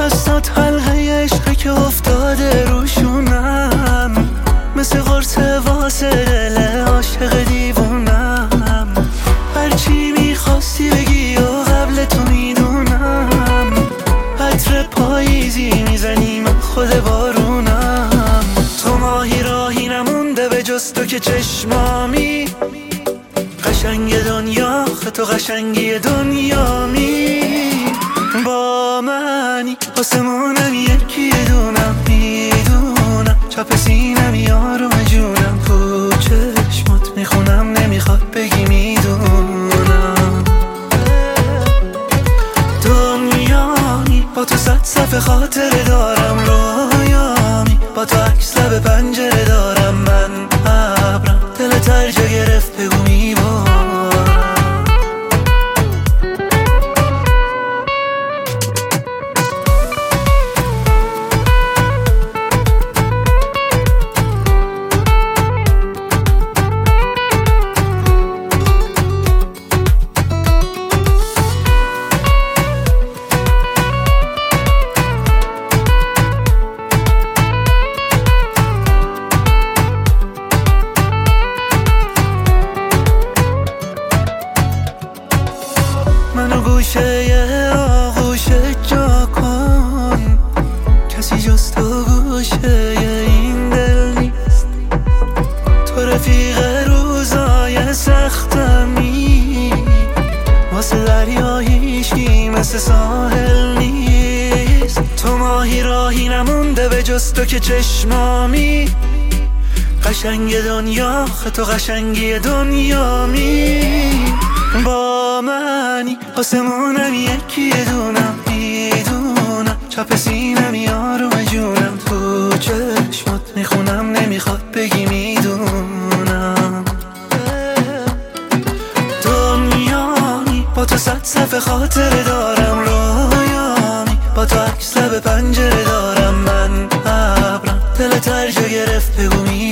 دستات حلقه عشقه که افتاده روشونم، مثل قرص واسه دل عاشق دیوونم. هرچی میخواستی بگی و قبل تو میدونم، عطر پاییزی میزنی من خود بارونم. تو ماهی راهی نمونده به جز تو که چشمامی، قشنگ دنیا تو قشنگی دنیامی. با منی آسمونم یکی دونم، میدونم چپ سینم یارم جونم. تو چشمات میخونم نمیخواد بگی میدونم. دنیامی با تو صد صفحه خاطره دارم، رویامی با تو عکس لب پنجره دارم. من ابرم دلت هر جا گرفت بگو میبارم. منو گوشه آغوشه جا کن، کسی جز تو گوشه این دل نیست. تو رفیق روزای سختمی، واسه دریاییشی مثل ساحل نیست. تو ماهی راهی نمونده به جز تو که چشمامی، قشنگ دنیا تو قشنگی دنیامی. با منی آسمونم یکی دونم، میدونم چپ سینم یارم جونم. تو چشمات میخونم نمیخواد بگی میدونم. دنیامی با تو صد صفحه خاطره دارم، رویامی با تو عکس لب پنجره دارم. من ابرم دلت هر جا گرفت بگو میدونم.